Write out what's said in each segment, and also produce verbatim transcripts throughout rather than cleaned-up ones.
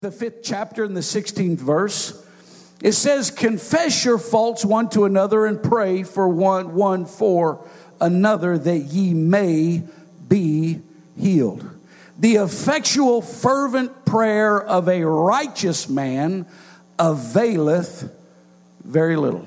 The fifth chapter in the sixteenth verse, it says, confess your faults one to another and pray for one, one for another that ye may be healed. The effectual fervent prayer of a righteous man availeth very little.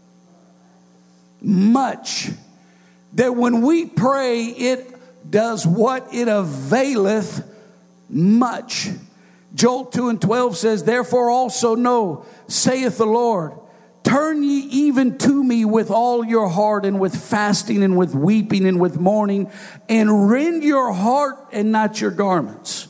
Much. That when we pray, it does what? It availeth much. Joel two and twelve says, therefore also know, saith the Lord, turn ye even to me with all your heart, and with fasting, and with weeping, and with mourning, and rend your heart and not your garments.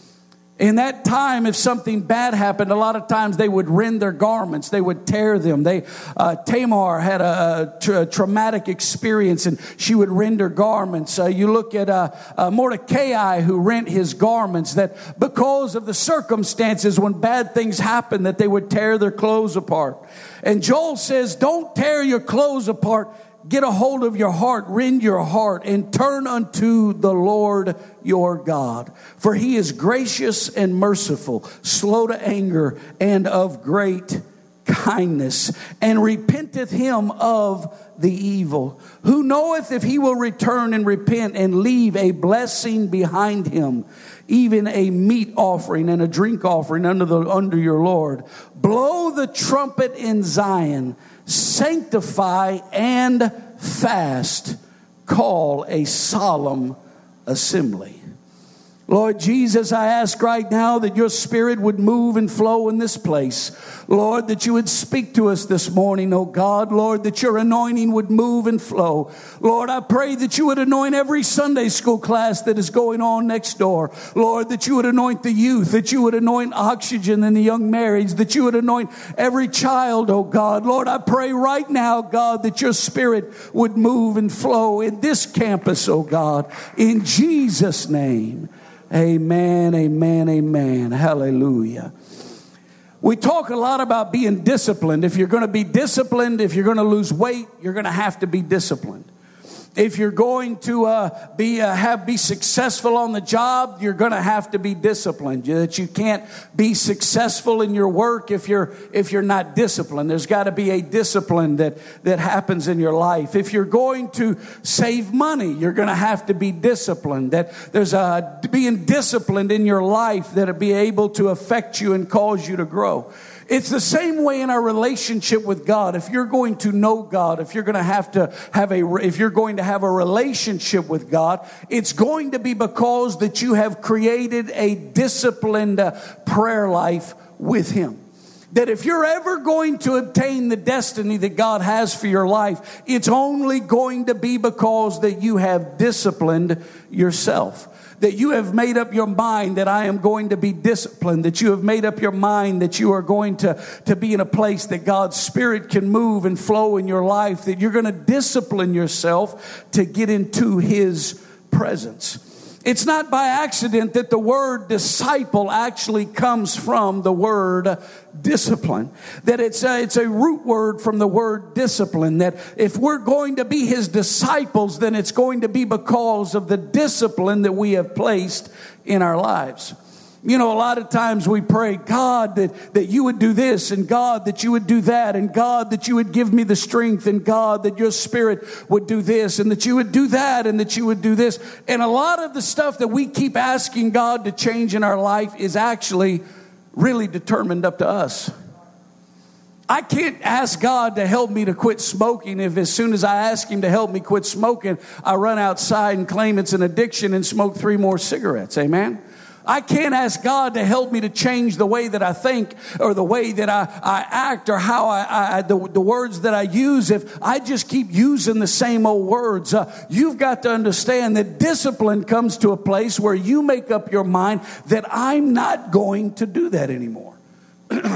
In that time, if something bad happened, a lot of times they would rend their garments. They would tear them. They, uh, Tamar had a, a, tra- a traumatic experience, and she would rend her garments. Uh, you look at uh, uh, Mordecai, who rent his garments, that because of the circumstances, when bad things happened, that they would tear their clothes apart. And Joel says, don't tear your clothes apart. Get a hold of your heart, rend your heart, and turn unto the Lord your God. For he is gracious and merciful, slow to anger, and of great kindness, and repenteth him of the evil. Who knoweth if he will return and repent and leave a blessing behind him, even a meat offering and a drink offering under the under your Lord. Blow the trumpet in Zion, sanctify and fast, call a solemn assembly. Lord Jesus, I ask right now that your spirit would move and flow in this place. Lord, that you would speak to us this morning, oh God. Lord, that your anointing would move and flow. Lord, I pray that you would anoint every Sunday school class that is going on next door. Lord, that you would anoint the youth, that you would anoint Oxygen and the young marrieds, that you would anoint every child, oh God. Lord, I pray right now, God, that your spirit would move and flow in this campus, oh God. In Jesus' name. Amen, amen, amen. Hallelujah. We talk a lot about being disciplined. If you're going to be disciplined, if you're going to lose weight, you're going to have to be disciplined. If you're going to uh, be uh, have be successful on the job, you're going to have to be disciplined. That you can't be successful in your work if you're if you're not disciplined. There's got to be a discipline that that happens in your life. If you're going to save money, you're going to have to be disciplined. That there's a being disciplined in your life that'll be able to affect you and cause you to grow. It's the same way in our relationship with God. If you're going to know God, if you're going to have to have a, if you're going to have a relationship with God, it's going to be because that you have created a disciplined uh, prayer life with Him. That if you're ever going to obtain the destiny that God has for your life, it's only going to be because that you have disciplined yourself. That you have made up your mind that I am going to be disciplined. That you have made up your mind that you are going to, to be in a place that God's Spirit can move and flow in your life. That you're going to discipline yourself to get into His presence. It's not by accident that the word disciple actually comes from the word discipline. That it's a, it's a root word from the word discipline. That if we're going to be His disciples, then it's going to be because of the discipline that we have placed in our lives. You know, a lot of times we pray, God, that, that you would do this, and God, that you would do that, and God, that you would give me the strength, and God, that your Spirit would do this, and that you would do that, and that you would do this. And a lot of the stuff that we keep asking God to change in our life is actually really determined up to us. I can't ask God to help me to quit smoking if as soon as I ask Him to help me quit smoking, I run outside and claim it's an addiction and smoke three more cigarettes. Amen? I can't ask God to help me to change the way that I think or the way that I, I act or how I, I the, the words that I use if I just keep using the same old words. Uh, you've got to understand that discipline comes to a place where you make up your mind that I'm not going to do that anymore.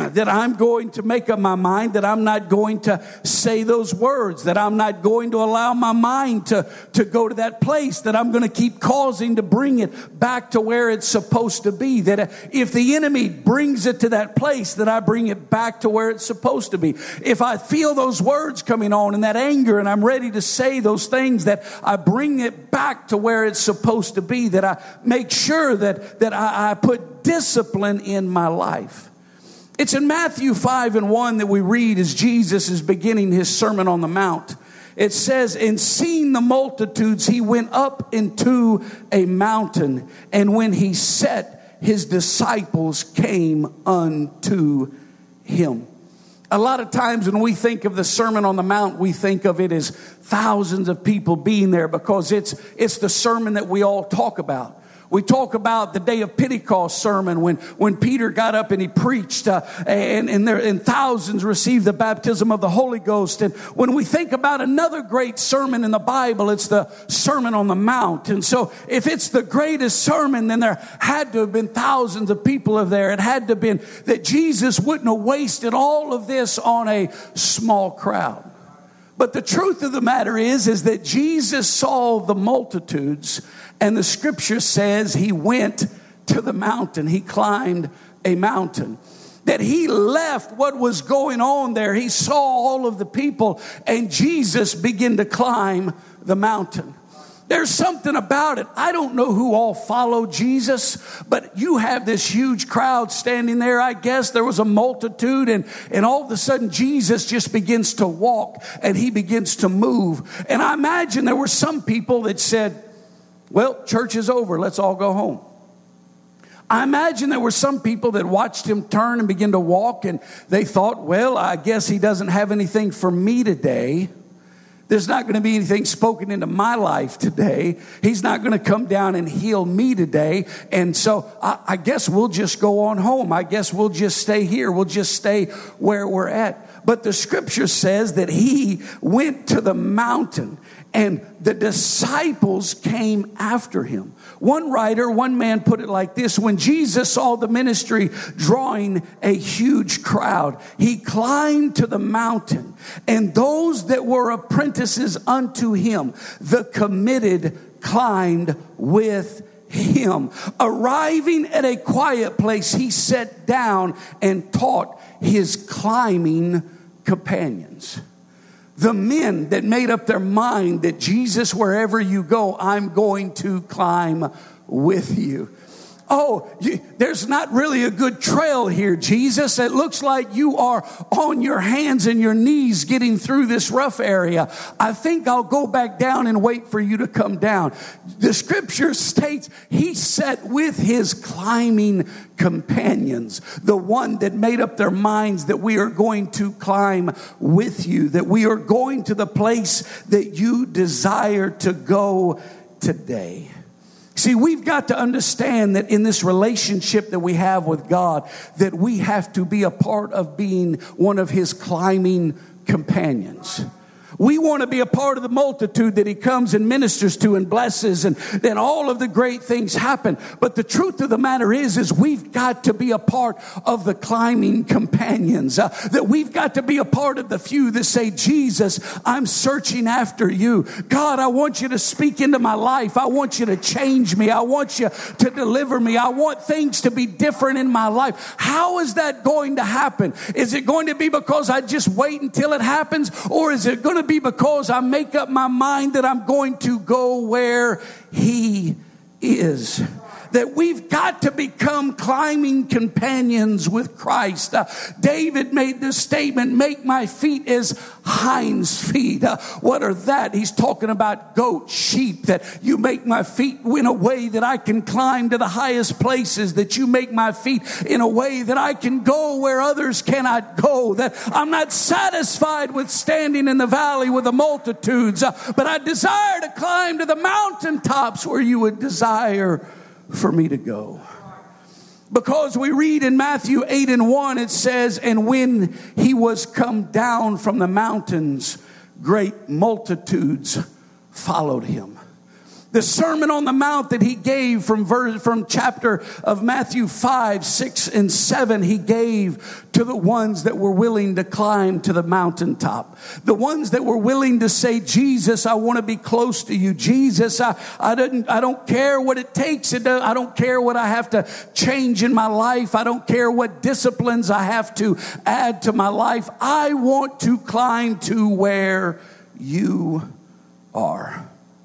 that I'm going to make up my mind that I'm not going to say those words, that I'm not going to allow my mind to, to go to that place, that I'm going to keep causing to bring it back to where it's supposed to be, that if the enemy brings it to that place, that I bring it back to where it's supposed to be. If I feel those words coming on and that anger and I'm ready to say those things, that I bring it back to where it's supposed to be, that I make sure that, that I, I put discipline in my life. It's in Matthew five and one that we read as Jesus is beginning his Sermon on the Mount. It says, and seeing the multitudes, he went up into a mountain. And when he sat, his disciples came unto him. A lot of times when we think of the Sermon on the Mount, we think of it as thousands of people being there because it's, it's the sermon that we all talk about. We talk about the day of Pentecost sermon when, when Peter got up and he preached uh, and, and, there, and thousands received the baptism of the Holy Ghost. And when we think about another great sermon in the Bible, it's the Sermon on the Mount. And so if it's the greatest sermon, then there had to have been thousands of people there. It had to have been that Jesus wouldn't have wasted all of this on a small crowd. But the truth of the matter is, is that Jesus saw the multitudes, and the scripture says he went to the mountain. He climbed a mountain. That he left what was going on there. He saw all of the people, and Jesus began to climb the mountain. There's something about it. I don't know who all followed Jesus, but you have this huge crowd standing there. I guess there was a multitude, and, and all of a sudden Jesus just begins to walk and he begins to move. And I imagine there were some people that said, well, church is over. Let's all go home. I imagine there were some people that watched him turn and begin to walk, and they thought, well, I guess he doesn't have anything for me today. There's not going to be anything spoken into my life today. He's not going to come down and heal me today. And so I, I guess we'll just go on home. I guess we'll just stay here. We'll just stay where we're at. But the scripture says that he went to the mountain and the disciples came after him. One writer, one man put it like this: when Jesus saw the ministry drawing a huge crowd, he climbed to the mountain, and those that were apprentices unto him, the committed, climbed with him. Arriving at a quiet place, he sat down and taught his climbing companions. The men that made up their mind that Jesus, wherever you go, I'm going to climb with you. Oh, you, there's not really a good trail here, Jesus. It looks like you are on your hands and your knees getting through this rough area. I think I'll go back down and wait for you to come down. The scripture states he sat with his climbing companions, the one that made up their minds that we are going to climb with you, that we are going to the place that you desire to go today. See, we've got to understand that in this relationship that we have with God, that we have to be a part of being one of his climbing companions. We want to be a part of the multitude that he comes and ministers to and blesses, and then all of the great things happen. But the truth of the matter is, is we've got to be a part of the climbing companions. Uh, that we've got to be a part of the few that say, Jesus, I'm searching after you. God, I want you to speak into my life. I want you to change me. I want you to deliver me. I want things to be different in my life. How is that going to happen? Is it going to be because I just wait until it happens? Or is it going to be because I make up my mind that I'm going to go where he is? That we've got to become climbing companions with Christ. Uh, David made this statement, make my feet as hinds feet. Uh, what are that? He's talking about goats, sheep, that you make my feet in a way that I can climb to the highest places, that you make my feet in a way that I can go where others cannot go, that I'm not satisfied with standing in the valley with the multitudes, uh, but I desire to climb to the mountaintops where you would desire for me to go. Because we read in Matthew eight and one, it says, and when he was come down from the mountains, great multitudes followed him. The Sermon on the Mount that he gave from verse, from chapter of Matthew five, six, and seven, he gave to the ones that were willing to climb to the mountaintop. The ones that were willing to say, Jesus, I want to be close to you. Jesus, I, I, didn't, I don't care what it takes. It, I don't care what I have to change in my life. I don't care what disciplines I have to add to my life. I want to climb to where you are.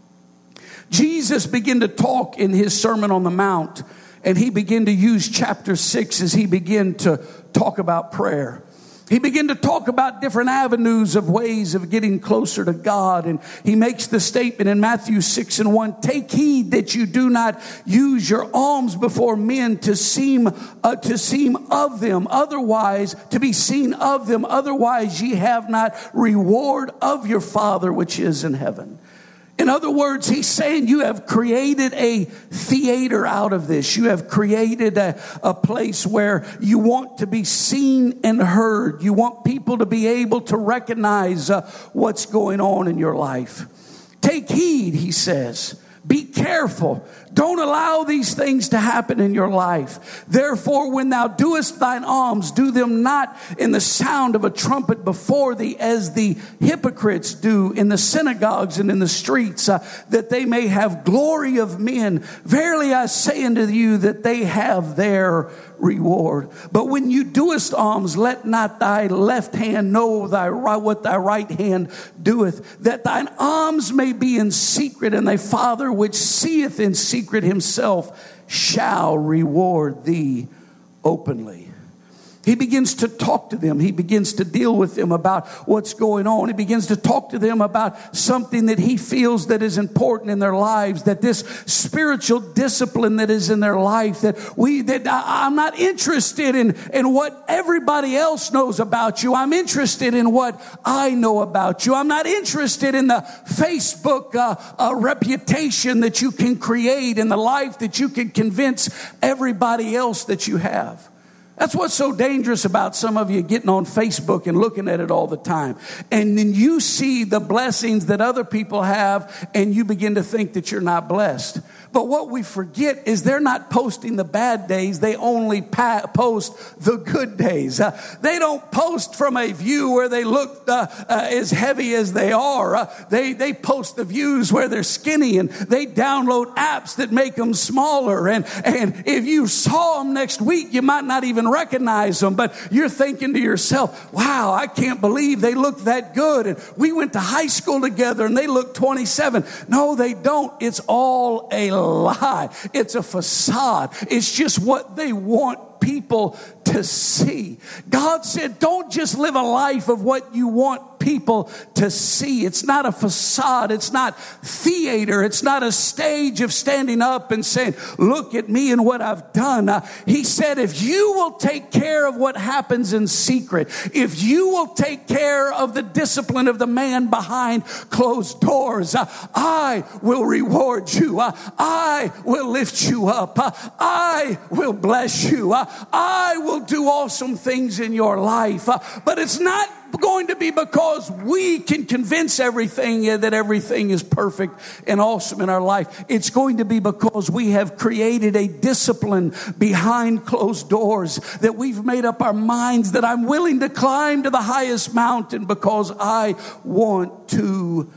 Jesus began to talk in his Sermon on the Mount, and he began to use chapter six as he began to talk about prayer. He began to talk about different avenues of ways of getting closer to God. And he makes the statement in Matthew six and one, take heed that you do not use your alms before men to seem, uh, to seem of them. Otherwise, to be seen of them. Otherwise, ye have not reward of your Father which is in heaven. In other words, he's saying you have created a theater out of this. You have created a, a place where you want to be seen and heard. You want people to be able to recognize uh, what's going on in your life. Take heed, he says. Be careful. Don't allow these things to happen in your life. Therefore, when thou doest thine alms, do them not in the sound of a trumpet before thee, as the hypocrites do in the synagogues and in the streets, uh, that they may have glory of men. Verily I say unto you that they have their reward. But when you doest alms, let not thy left hand know thy right, what thy right hand doeth, that thine alms may be in secret, and thy Father which seeth in secret himself shall reward thee openly. He begins to talk to them. He begins to deal with them about what's going on. He begins to talk to them about something that he feels that is important in their lives, that this spiritual discipline that is in their life, that we, that I, I'm not interested in, in what everybody else knows about you. I'm interested in what I know about you. I'm not interested in the Facebook uh, uh, reputation that you can create and the life that you can convince everybody else that you have. That's what's so dangerous about some of you getting on Facebook and looking at it all the time. And then you see the blessings that other people have, and you begin to think that you're not blessed. But what we forget is they're not posting the bad days. They only pa- post the good days. Uh, they don't post from a view where they look uh, uh, as heavy as they are. Uh, they, they post the views where they're skinny, and they download apps that make them smaller. And, and if you saw them next week, you might not even recognize them, but you're thinking to yourself, wow, I can't believe they look that good. And we went to high school together and they look twenty-seven. No, they don't. It's all a lie. It's a facade. It's just what they want people to see. God said, don't just live a life of what you want people to see. It's not a facade. It's not theater. It's not a stage of standing up and saying, look at me and what I've done. Uh, he said, if you will take care of what happens in secret, if you will take care of the discipline of the man behind closed doors, uh, I will reward you. Uh, I will lift you up. Uh, I will bless you. Uh, I will do awesome things in your life. Uh, but it's not going to be because we can convince everything uh, that everything is perfect and awesome in our life. It's going to be because we have created a discipline behind closed doors, that we've made up our minds that I'm willing to climb to the highest mountain because I want to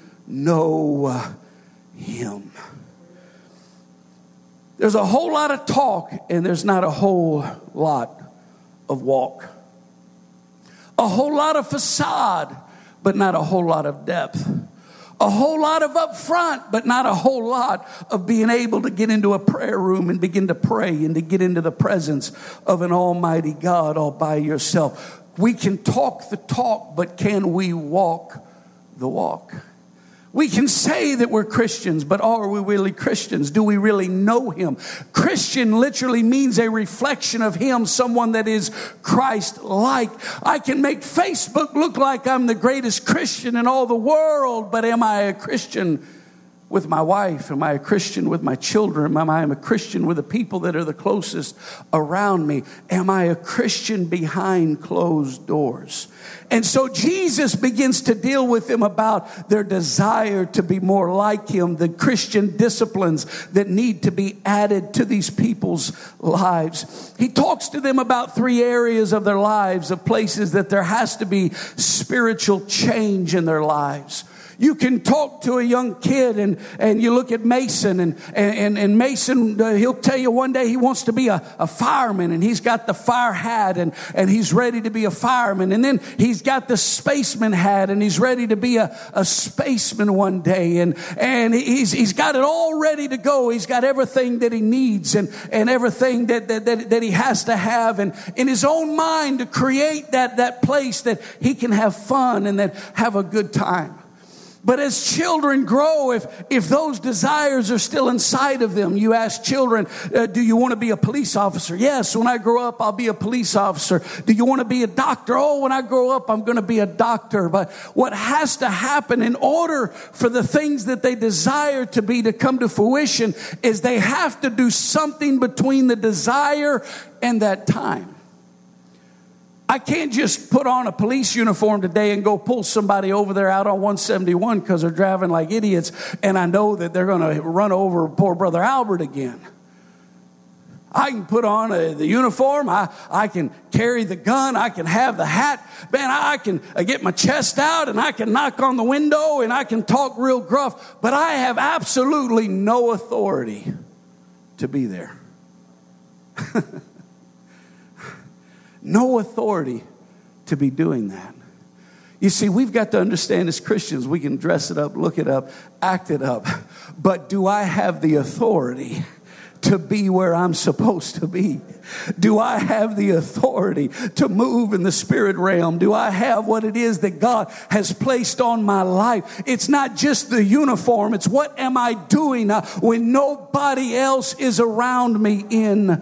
know him. There's a whole lot of talk and there's not a whole lot of walk. A whole lot of facade, but not a whole lot of depth. A whole lot of upfront, but not a whole lot of being able to get into a prayer room and begin to pray and to get into the presence of an almighty God all by yourself. We can talk the talk, but can we walk the walk? We can say that we're Christians, but are we really Christians? Do we really know him? Christian literally means a reflection of him, someone that is Christ-like. I can make Facebook look like I'm the greatest Christian in all the world, but am I a Christian with my wife? Am I a Christian with my children? Am I a Christian with the people that are the closest around me? Am I a Christian behind closed doors? And so Jesus begins to deal with them about their desire to be more like him, the Christian disciplines that need to be added to these people's lives. He talks to them about three areas of their lives, of places that there has to be spiritual change in their lives. You can talk to a young kid and, and you look at Mason and, and, and Mason, uh, he'll tell you one day he wants to be a, a fireman, and he's got the fire hat and, and he's ready to be a fireman. And then he's got the spaceman hat and he's ready to be a, a spaceman one day. And, and he's, he's got it all ready to go. He's got everything that he needs and, and everything that, that, that, that he has to have, and in his own mind to create that, that place that he can have fun and that have a good time. But as children grow, if if those desires are still inside of them, you ask children, uh, do you want to be a police officer? Yes, when I grow up, I'll be a police officer. Do you want to be a doctor? Oh, when I grow up, I'm going to be a doctor. But what has to happen in order for the things that they desire to be to come to fruition is they have to do something between the desire and that time. I can't just put on a police uniform today and go pull somebody over there out on one seventy-one because they're driving like idiots, and I know that they're going to run over poor Brother Albert again. I can put on a, the uniform. I, I can carry the gun. I can have the hat. Man, I can get my chest out and I can knock on the window and I can talk real gruff, but I have absolutely no authority to be there. No authority to be doing that. You see, we've got to understand as Christians, we can dress it up, look it up, act it up. But do I have the authority to be where I'm supposed to be? Do I have the authority to move in the spirit realm? Do I have what it is that God has placed on my life? It's not just the uniform. It's what am I doing uh, when nobody else is around me in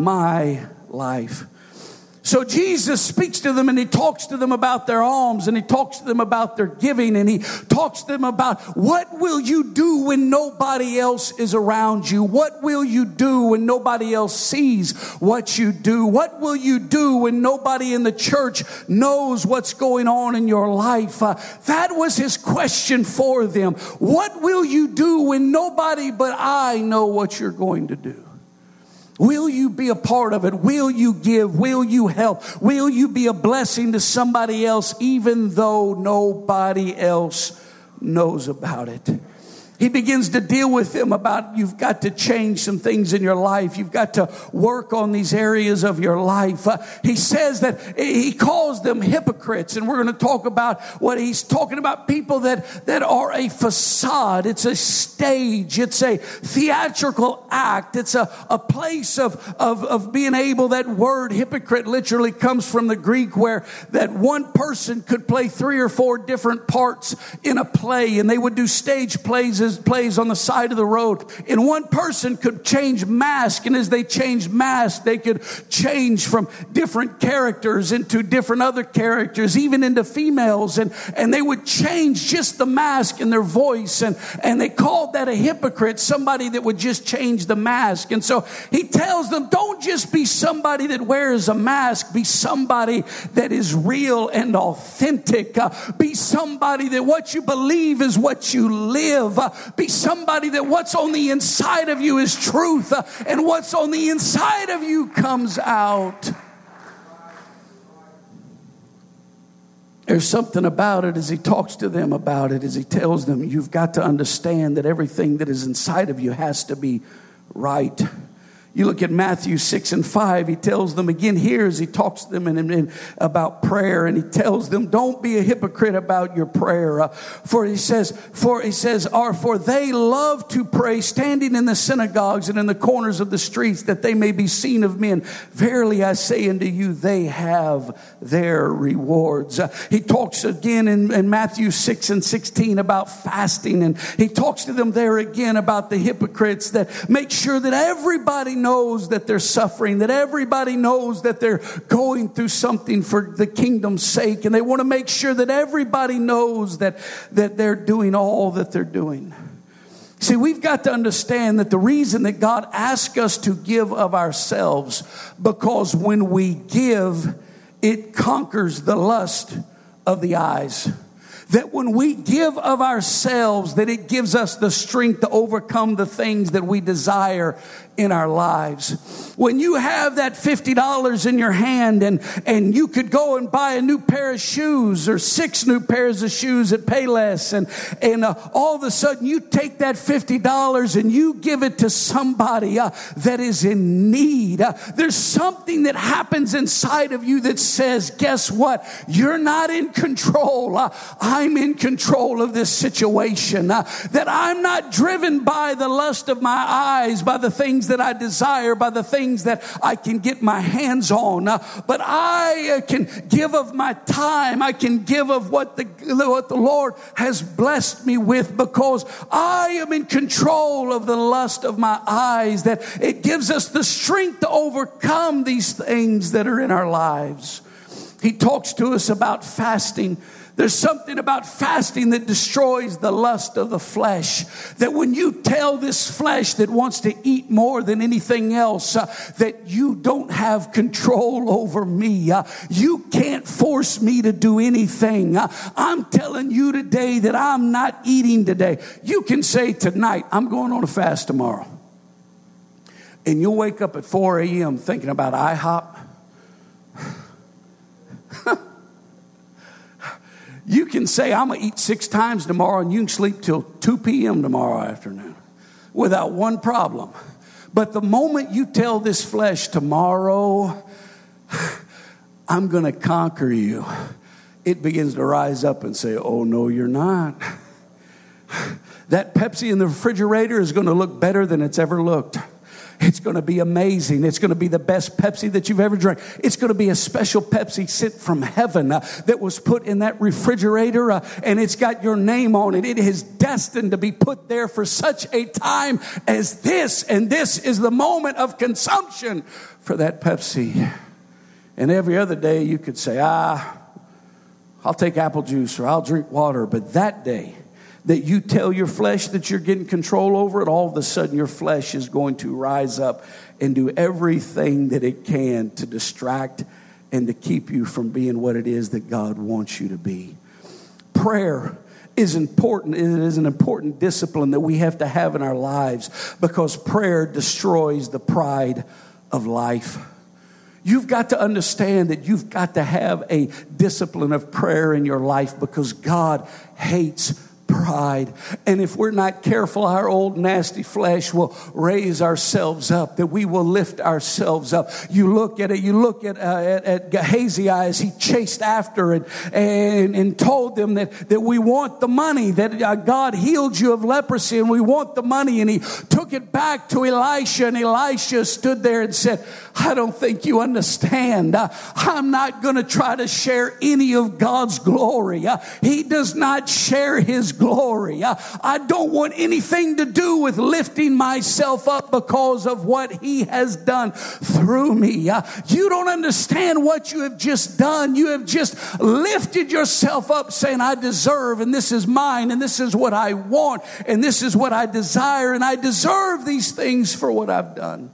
my life? So Jesus speaks to them and he talks to them about their alms, and he talks to them about their giving, and he talks to them about what will you do when nobody else is around you? What will you do when nobody else sees what you do? What will you do when nobody in the church knows what's going on in your life? Uh, that was his question for them. What will you do when nobody but I know what you're going to do? Will you be a part of it? Will you give? Will you help? Will you be a blessing to somebody else even though nobody else knows about it? He begins to deal with them about you've got to change some things in your life. You've got to work on these areas of your life. Uh, he says that he calls them hypocrites, and we're going to talk about what he's talking about, people that, that are a facade. It's a stage. It's a theatrical act. It's a, a place of, of, of being able, that word hypocrite literally comes from the Greek, where that one person could play three or four different parts in a play, and they would do stage plays plays on the side of the road. And one person could change mask, and as they changed mask, they could change from different characters into different other characters, even into females, and, and they would change just the mask and their voice, and, and they called that a hypocrite, somebody that would just change the mask. And so he tells them, don't just be somebody that wears a mask, be somebody that is real and authentic. Uh, be somebody that what you believe is what you live. Uh, Be somebody that what's on the inside of you is truth, uh, and what's on the inside of you comes out. There's something about it as he talks to them about it, as he tells them, you've got to understand that everything that is inside of you has to be right. You look at Matthew six and five, he tells them again here as he talks to them in, in, about prayer, and he tells them, don't be a hypocrite about your prayer. Uh, for he says, for he says, or for they love to pray standing in the synagogues and in the corners of the streets, that they may be seen of men. Verily I say unto you, they have their rewards. Uh, he talks again in, in Matthew six and sixteen about fasting, and he talks to them there again about the hypocrites that make sure that everybody knows that they're suffering, that everybody knows that they're going through something for the kingdom's sake, and they want to make sure that everybody knows that, that they're doing all that they're doing. See, we've got to understand that the reason that God asks us to give of ourselves, because when we give, it conquers the lust of the eyes. That when we give of ourselves, that it gives us the strength to overcome the things that we desire in our lives. When you have that fifty dollars in your hand and, and you could go and buy a new pair of shoes or six new pairs of shoes at Payless, and, and uh, all of a sudden you take that fifty dollars and you give it to somebody uh, that is in need. Uh, there's something that happens inside of you that says, guess what? You're not in control. Uh, I'm in control of this situation. Uh, that I'm not driven by the lust of my eyes, by the things that I desire, by the things that I can get my hands on. Uh, but I uh, can give of my time. I can give of what the, what the Lord has blessed me with, because I am in control of the lust of my eyes. That it gives us the strength to overcome these things that are in our lives. He talks to us about fasting. There's something about fasting that destroys the lust of the flesh. That when you tell this flesh that wants to eat more than anything else, uh, that you don't have control over me. Uh, you can't force me to do anything. Uh, I'm telling you today that I'm not eating today. You can say tonight, I'm going on a fast tomorrow. And you'll wake up at four a.m. thinking about IHOP. You can say, I'm going to eat six times tomorrow, and you can sleep till two p.m. tomorrow afternoon without one problem. But the moment you tell this flesh, tomorrow, I'm going to conquer you, it begins to rise up and say, oh, no, you're not. That Pepsi in the refrigerator is going to look better than it's ever looked. It's going to be amazing. It's going to be the best Pepsi that you've ever drank. It's going to be a special Pepsi sent from heaven uh, that was put in that refrigerator, uh, and it's got your name on it. It is destined to be put there for such a time as this, and this is the moment of consumption for that Pepsi. And every other day you could say, ah, I'll take apple juice or I'll drink water. But that day that you tell your flesh that you're getting control over it, all of a sudden your flesh is going to rise up and do everything that it can to distract and to keep you from being what it is that God wants you to be. Prayer is important. It is an important discipline that we have to have in our lives, because prayer destroys the pride of life. You've got to understand that you've got to have a discipline of prayer in your life, because God hates pride. And if we're not careful, our old nasty flesh will raise ourselves up, that we will lift ourselves up. You look at it, you look at, uh, at, at Gehazi as he chased after it and, and told them that, that we want the money, that uh, God healed you of leprosy and we want the money. And he took it back to Elisha, and Elisha stood there and said, I don't think you understand. Uh, I'm not going to try to share any of God's glory. Uh, he does not share his glory. Uh, I don't want anything to do with lifting myself up because of what he has done through me. Uh, you don't understand what you have just done. You have just lifted yourself up saying, I deserve, and this is mine, and this is what I want, and this is what I desire, and I deserve these things for what I've done.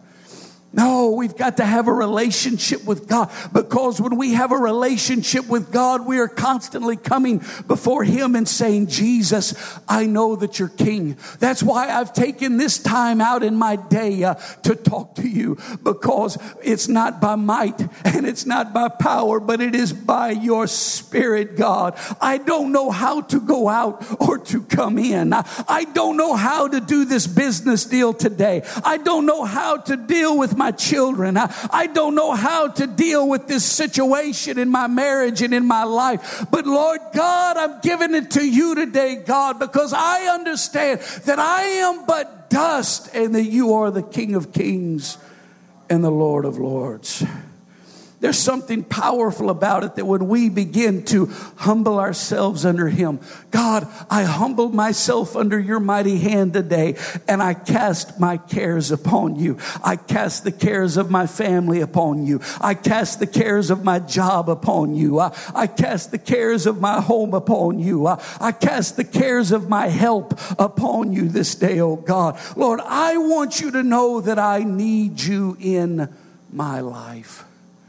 No, we've got to have a relationship with God, because when we have a relationship with God, we are constantly coming before him and saying, Jesus, I know that you're king. That's why I've taken this time out in my day uh, to talk to you, because it's not by might and it's not by power, but it is by your spirit, God. I don't know how to go out or to come in. I, I don't know how to do this business deal today. I don't know how to deal with my children. I, I don't know how to deal with this situation in my marriage and in my life. But Lord God, I'm giving it to you today, God, because I understand that I am but dust and that you are the King of Kings and the Lord of Lords. There's something powerful about it that when we begin to humble ourselves under Him, God, I humble myself under your mighty hand today, and I cast my cares upon you. I cast the cares of my family upon you. I cast the cares of my job upon you. I, I cast the cares of my home upon you. I, I cast the cares of my help upon you this day, oh God. Lord, I want you to know that I need you in my life.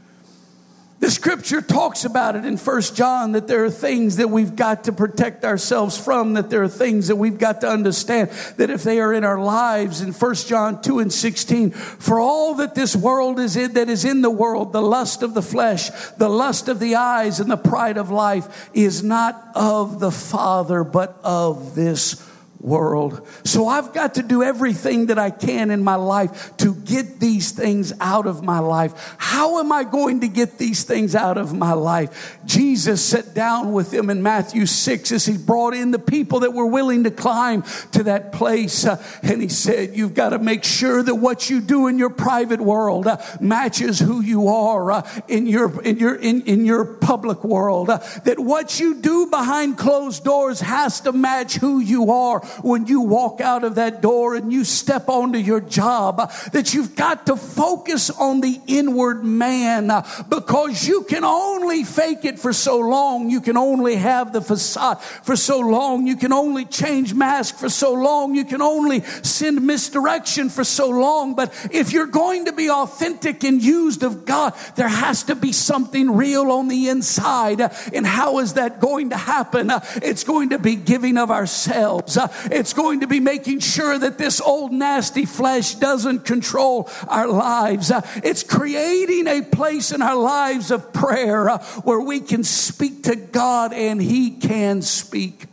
The scripture talks about it in First John, that there are things that we've got to protect ourselves from, that there are things that we've got to understand, that if they are in our lives, in First John two and sixteen, for all that this world is in, that is in the world, the lust of the flesh, the lust of the eyes, and the pride of life is not of the Father, but of this world. So I've got to do everything that I can in my life to get these things out of my life. How am I going to get these things out of my life? Jesus sat down with them in Matthew six as he brought in the people that were willing to climb to that place. Uh, and he said, you've got to make sure that what you do in your private world uh, matches who you are uh, in your in your in, in your public world. Uh, that what you do behind closed doors has to match who you are when you walk out of that door and you step onto your job. That you've got to focus on the inward man, because you can only fake it for so long. You can only have the facade for so long. You can only change masks for so long. You can only send misdirection for so long. But if you're going to be authentic and used of God, there has to be something real on the inside. And how is that going to happen? It's going to be giving of ourselves. It's going to be making sure that this old nasty flesh doesn't control our lives. It's creating a place in our lives of prayer where we can speak to God and He can speak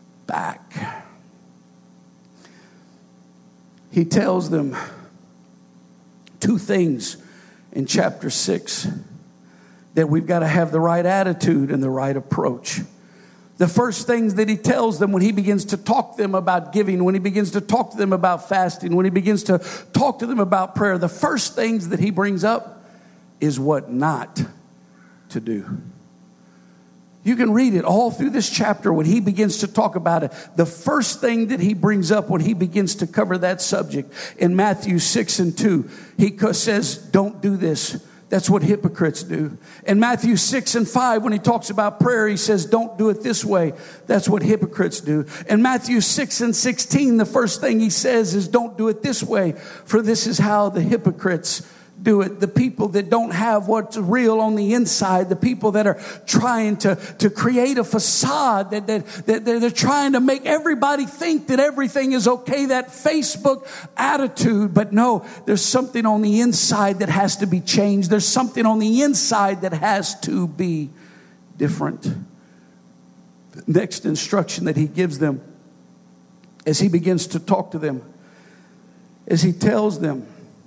back. He tells them two things in chapter six, that we've got to have the right attitude and the right approach. The first things that he tells them when he begins to talk to them about giving, when he begins to talk to them about fasting, when he begins to talk to them about prayer, the first things that he brings up is what not to do. You can read it all through this chapter when he begins to talk about it. The first thing that he brings up when he begins to cover that subject in Matthew six and two, he says, don't do this. That's what hypocrites do. In Matthew six and five, when he talks about prayer, he says, don't do it this way. That's what hypocrites do. In Matthew six and sixteen, the first thing he says is, don't do it this way, for this is how the hypocrites do it. The people that don't have what's real on the inside, the people that are trying to, to create a facade, that, that, that they're trying to make everybody think that everything is okay, that Facebook attitude. But no, there's something on the inside that has to be changed. There's something on the inside that has to be different. The next instruction that he gives them as he begins to talk to them, as he tells them,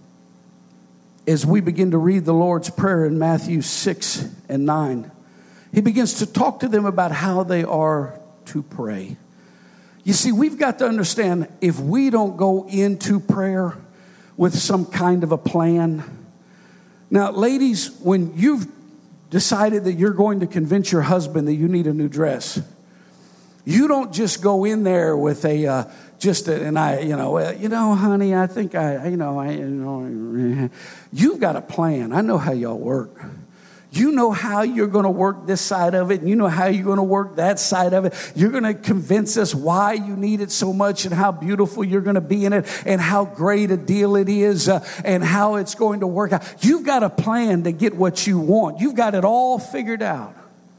as we begin to read the Lord's Prayer in Matthew six and nine, he begins to talk to them about how they are to pray. You see, we've got to understand, if we don't go into prayer with some kind of a plan. Now, ladies, when you've decided that you're going to convince your husband that you need a new dress, you don't just go in there with a uh, just a, and I, you know, uh, you know, honey, I think I, you know, I, you know, you've got a plan. I know how y'all work. You know how you're going to work this side of it, and you know how you're going to work that side of it. You're going to convince us why you need it so much and how beautiful you're going to be in it and how great a deal it is uh, and how it's going to work out. You've got a plan to get what you want. You've got it all figured out.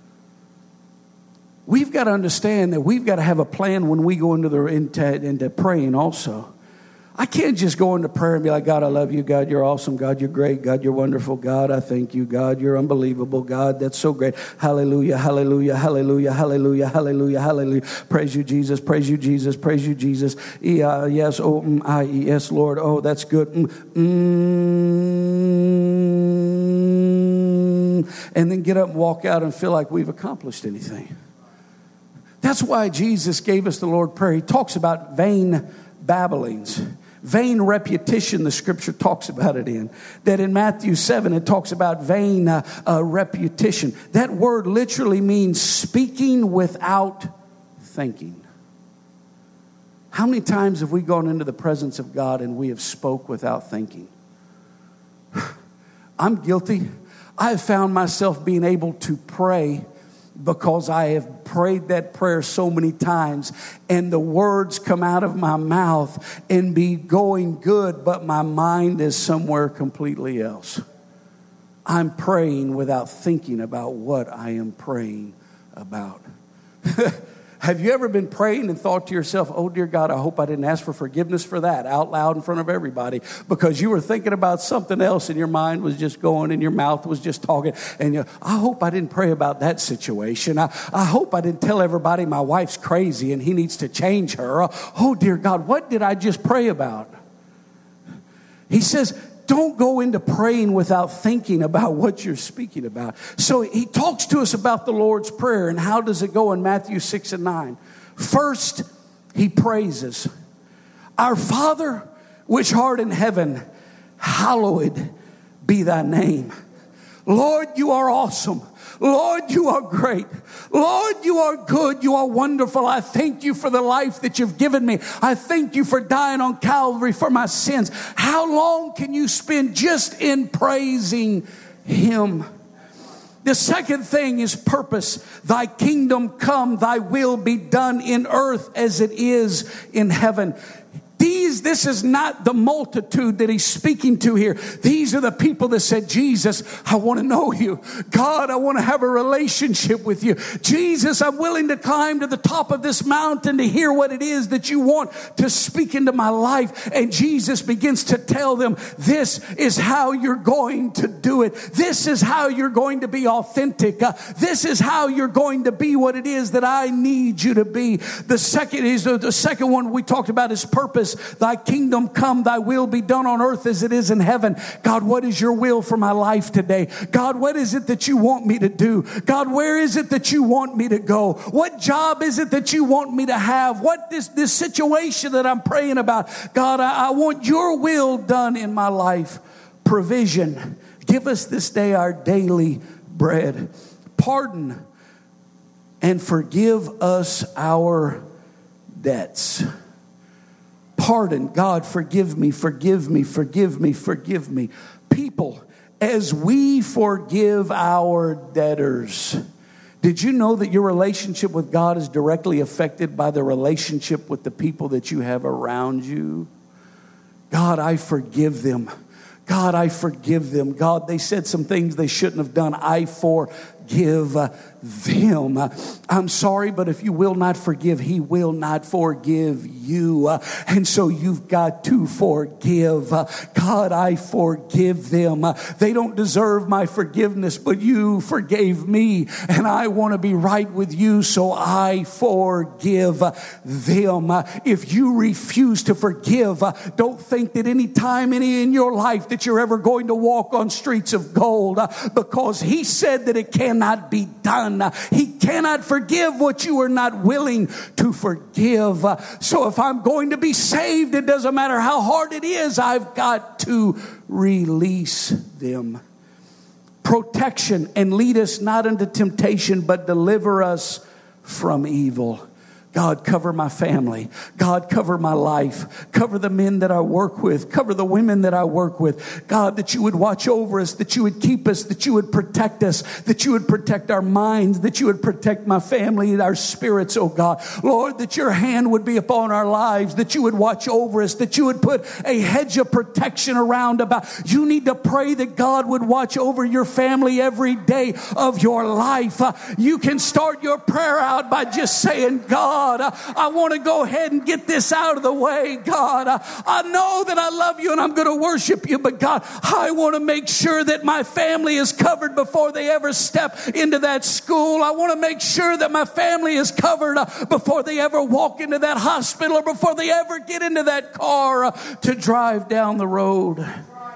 We've got to understand that we've got to have a plan when we go into the into, into praying also. I can't just go into prayer and be like, God, I love you. God, you're awesome. God, you're great. God, you're wonderful. God, I thank you. God, you're unbelievable. God, that's so great. Hallelujah, hallelujah, hallelujah, hallelujah, hallelujah, hallelujah. Praise you, Jesus. Praise you, Jesus. Praise you, Jesus. E, uh, yes, oh, mm, I, yes, Lord. Oh, that's good. Mm, mm, and then get up and walk out and feel like we've accomplished anything. That's why Jesus gave us the Lord's Prayer. He talks about vain babblings. Vain repetition, the scripture talks about it in. That in Matthew seven, it talks about vain uh, uh, repetition. That word literally means speaking without thinking. How many times have we gone into the presence of God and we have spoke without thinking? I'm guilty. I have found myself being able to pray because I have prayed that prayer so many times and the words come out of my mouth and be going good, but my mind is somewhere completely else. I'm praying without thinking about what I am praying about. Have you ever been praying and thought to yourself, oh, dear God, I hope I didn't ask for forgiveness for that out loud in front of everybody, because you were thinking about something else and your mind was just going and your mouth was just talking. And you, I hope I didn't pray about that situation. I, I hope I didn't tell everybody my wife's crazy and he needs to change her. Oh, dear God, what did I just pray about? He says, don't go into praying without thinking about what you're speaking about. So he talks to us about the Lord's Prayer and how does it go in Matthew six and nine. First, he praises. Our Father, which art in heaven, hallowed be thy name. Lord, you are awesome. Lord, you are great. Lord, you are good. You are wonderful. I thank you for the life that you've given me. I thank you for dying on Calvary for my sins. How long can you spend just in praising him? The second thing is purpose. Thy kingdom come, thy will be done in earth as it is in heaven. These, this is not the multitude that he's speaking to here. These are the people that said, Jesus, I want to know you. God, I want to have a relationship with you. Jesus, I'm willing to climb to the top of this mountain to hear what it is that you want to speak into my life. And Jesus begins to tell them, this is how you're going to do it. This is how you're going to be authentic. Uh, this is how you're going to be what it is that I need you to be. The second is the second one we talked about is purpose. Thy kingdom come, thy will be done on earth as it is in heaven. God, what is your will for my life today? God, what is it that you want me to do? God, where is it that you want me to go? What job is it that you want me to have? What is this situation that I'm praying about? God, I, I want your will done in my life. Provision. Give us this day our daily bread. Pardon and forgive us our debts. Pardon. God, forgive me, forgive me, forgive me, forgive me. People, as we forgive our debtors. Did you know that your relationship with God is directly affected by the relationship with the people that you have around you? God, I forgive them. God, I forgive them. God, they said some things they shouldn't have done. I forgive them. I'm sorry, but if you will not forgive, he will not forgive you. And so you've got to forgive. God, I forgive them. They don't deserve my forgiveness, but you forgave me, and I want to be right with you, so I forgive them. If you refuse to forgive, don't think that any time any in your life that you're ever going to walk on streets of gold, because he said that it cannot be done. He cannot forgive what you are not willing to forgive. So if I'm going to be saved, it doesn't matter how hard it is, I've got to release them. Protection, and lead us not into temptation, but deliver us from evil. God, cover my family. God, cover my life. Cover the men that I work with. Cover the women that I work with. God, that you would watch over us, that you would keep us, that you would protect us, that you would protect our minds, that you would protect my family and our spirits, oh God. Lord, that your hand would be upon our lives, that you would watch over us, that you would put a hedge of protection around about. You need to pray that God would watch over your family every day of your life. Uh, you can start your prayer out by just saying, God, God, I want to go ahead and get this out of the way. God, I know that I love you and I'm going to worship you, but God, I want to make sure that my family is covered before they ever step into that school. I want to make sure that my family is covered before they ever walk into that hospital or before they ever get into that car to drive down the road.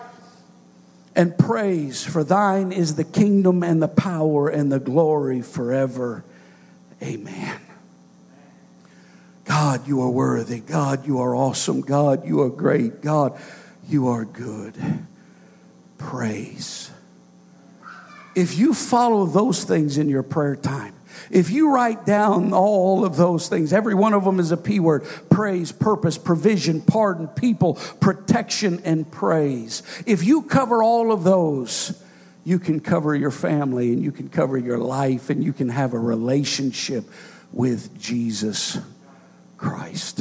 And praise, for thine is the kingdom and the power and the glory forever. Amen. God, you are worthy. God, you are awesome. God, you are great. God, you are good. Praise. If you follow those things in your prayer time, if you write down all of those things, every one of them is a P word: praise, purpose, provision, pardon, people, protection, and praise. If you cover all of those, you can cover your family, and you can cover your life, and you can have a relationship with Jesus Christ.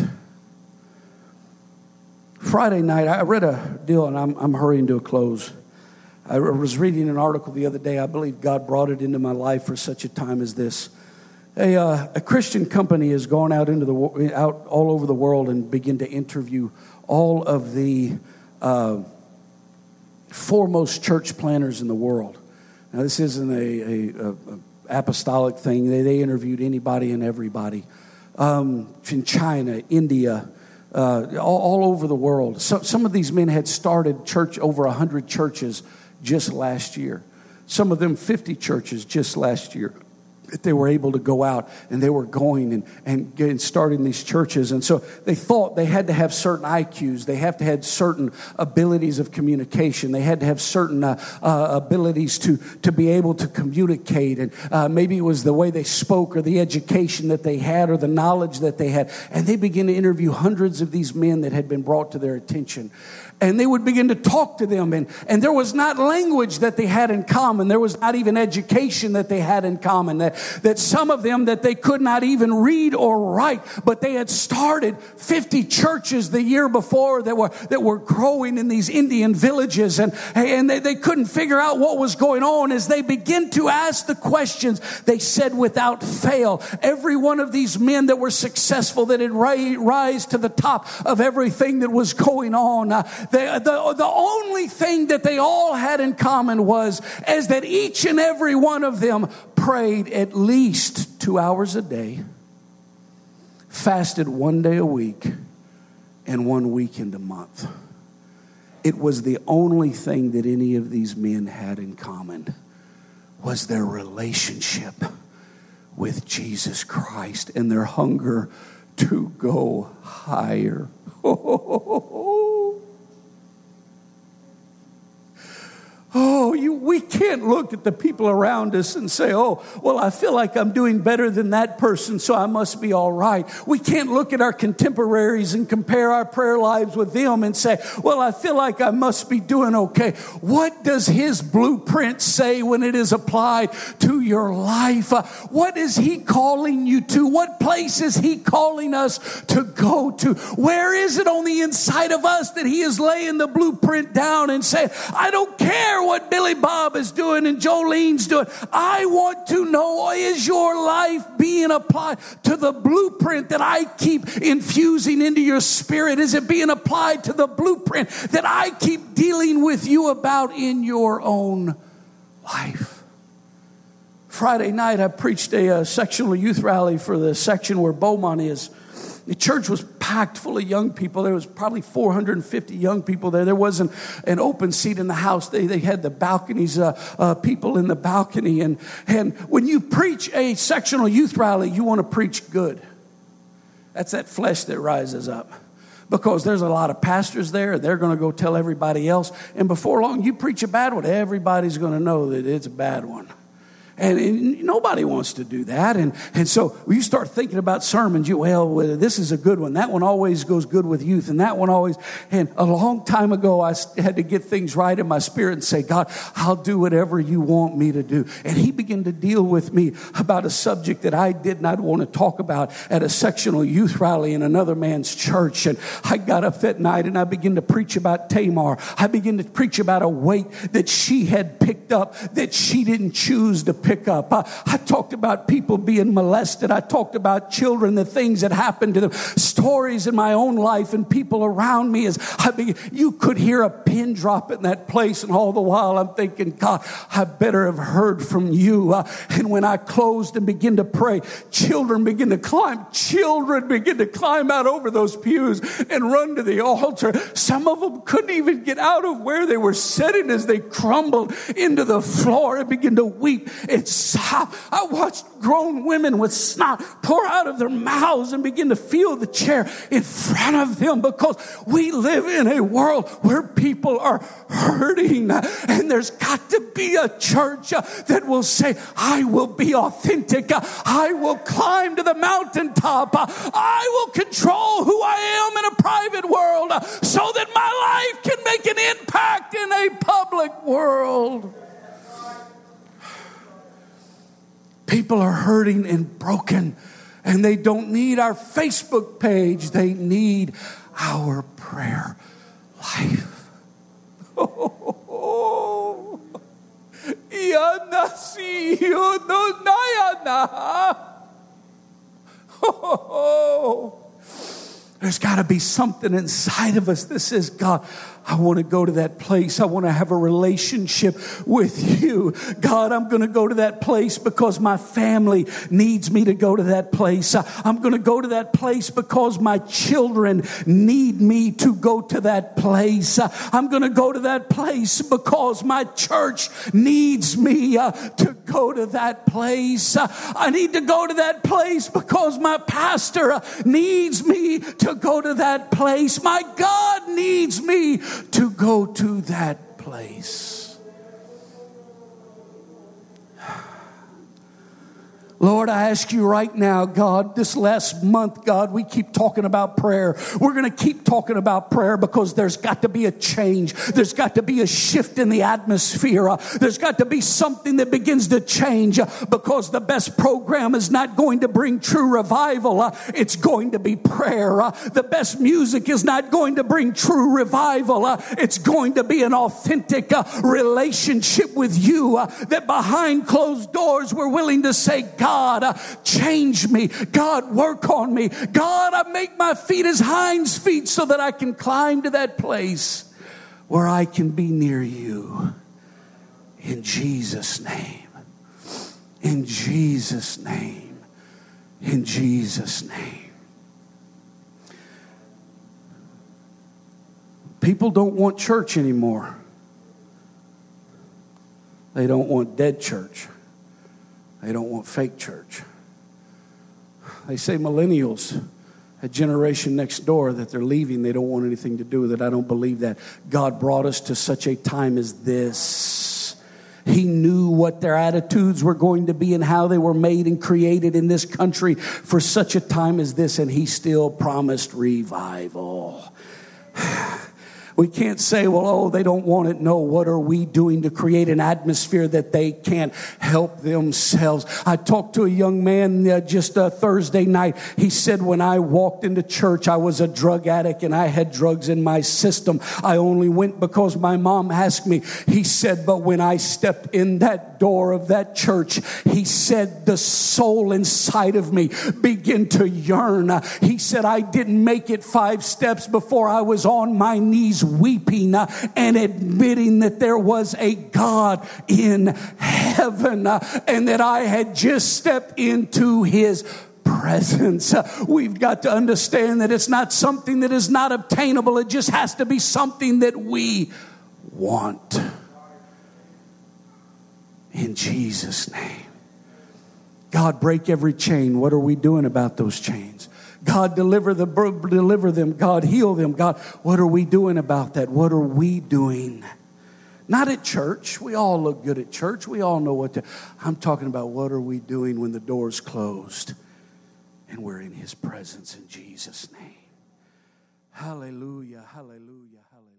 Friday night, I read a deal, and I'm, I'm hurrying to a close. I was reading an article the other day. I believe God brought it into my life for such a time as this. A, uh, a Christian company has gone out into the out all over the world and begin to interview all of the uh, foremost church planners in the world. Now, this isn't a, a, a apostolic thing. They, they interviewed anybody and everybody um, in China, India, uh, all, all over the world. So, some of these men had started church over a hundred churches just last year. Some of them fifty churches just last year. That they were able to go out, and they were going and, and getting starting these churches. And so they thought they had to have certain I Qs. They have to have certain abilities of communication. They had to have certain uh, uh, abilities to, to be able to communicate. And uh, maybe it was the way they spoke or the education that they had or the knowledge that they had. And they began to interview hundreds of these men that had been brought to their attention. And they would begin to talk to them. And, and there was not language that they had in common. There was not even education that they had in common. That, that some of them that they could not even read or write. But they had started fifty churches the year before that were, that were growing in these Indian villages. And, and they, they couldn't figure out what was going on. As they begin to ask the questions, they said without fail, every one of these men that were successful, that had ri- rise to the top of everything that was going on, uh, They, the, the only thing that they all had in common was is that each and every one of them prayed at least two hours a day, fasted one day a week, and one weekend a month. It was the only thing that any of these men had in common was their relationship with Jesus Christ and their hunger to go higher. Oh, you, we can't look at the people around us and say, oh, well, I feel like I'm doing better than that person, so I must be all right. We can't look at our contemporaries and compare our prayer lives with them and say, well, I feel like I must be doing okay. What does his blueprint say when it is applied to your life? Uh, what is he calling you to? What place is he calling us to go to? Where is it on the inside of us that he is laying the blueprint down and saying, I don't care what Billy Bob is doing and Jolene's doing. I want to know, is your life being applied to the blueprint that I keep infusing into your spirit? Is it being applied to the blueprint that I keep dealing with you about in your own life? Friday night, I preached a, a sectional youth rally for the section where Beaumont is. The church was packed full of young people. There was probably four hundred fifty young people there. There wasn't an open seat in the house. They, they had the balconies, uh, uh, people in the balcony. And, and when you preach a sectional youth rally, you want to preach good. That's that flesh that rises up. Because there's a lot of pastors there. They're going to go tell everybody else. And before long, you preach a bad one. Everybody's going to know that it's a bad one. And, and nobody wants to do that. And, and so when you start thinking about sermons, you, well, this is a good one. That one always goes good with youth. And that one always, and a long time ago, I had to get things right in my spirit and say, God, I'll do whatever you want me to do. And he began to deal with me about a subject that I did not want to talk about at a sectional youth rally in another man's church. And I got up that night and I began to preach about Tamar. I began to preach about a weight that she had picked up that she didn't choose to pick up. I, I talked about people being molested. I talked about children, the things that happened to them, stories in my own life and people around me. As I began, you could hear a pin drop in that place, and all the while I'm thinking, God, I better have heard from you. Uh, and when I closed and began to pray, children begin to climb. Children begin to climb out over those pews and run to the altar. Some of them couldn't even get out of where they were sitting as they crumbled into the floor and began to weep It's, I watched grown women with snot pour out of their mouths and begin to feel the chair in front of them, because we live in a world where people are hurting, and there's got to be a church that will say, I will be authentic. I will climb to the mountaintop. I will control who I am in a private world so that my life can make an impact in a public world. People are hurting and broken, and they don't need our Facebook page. They need our prayer life. Oh, there's got to be something inside of us that says, God, I want to go to that place. I want to have a relationship with you. God, I'm going to go to that place because my family needs me to go to that place. I'm going to go to that place because my children need me to go to that place. I'm going to go to that place because my church needs me uh, to go to that place. I need to go to that place because my pastor uh, needs me to go to that place. My God needs me to go to that place. Lord, I ask you right now, God, this last month, God, we keep talking about prayer. We're going to keep talking about prayer because there's got to be a change. There's got to be a shift in the atmosphere. Uh, there's got to be something that begins to change, uh, because the best program is not going to bring true revival. Uh, it's going to be prayer. Uh, the best music is not going to bring true revival. Uh, it's going to be an authentic uh, relationship with you, uh, that behind closed doors we're willing to say, God, God, uh, change me. God, work on me. God, I make my feet as hinds feet so that I can climb to that place where I can be near you. In Jesus' name. In Jesus' name. In Jesus' name. People don't want church anymore. They don't want dead church. They don't want fake church. They say millennials, a generation next door, that they're leaving. They don't want anything to do with it. I don't believe that. God brought us to such a time as this. He knew what their attitudes were going to be and how they were made and created in this country for such a time as this, and He still promised revival. We can't say, well, oh, they don't want it. No, what are we doing to create an atmosphere that they can't help themselves? I talked to a young man uh, just uh, Thursday night. He said, when I walked into church, I was a drug addict and I had drugs in my system. I only went because my mom asked me. He said, but when I stepped in that door of that church, he said, the soul inside of me began to yearn. Uh, he said, I didn't make it five steps before I was on my knees weeping uh, and admitting that there was a God in heaven uh, and that I had just stepped into His presence. Uh, we've got to understand that it's not something that is not obtainable. It just has to be something that we want. In Jesus' name. God, break every chain. What are we doing about those chains? God, deliver the deliver them. God, heal them. God, what are we doing about that? What are we doing? Not at church. We all look good at church. We all know what to. I'm talking about what are we doing when the door's closed and we're in His presence in Jesus' name. Hallelujah, hallelujah, hallelujah.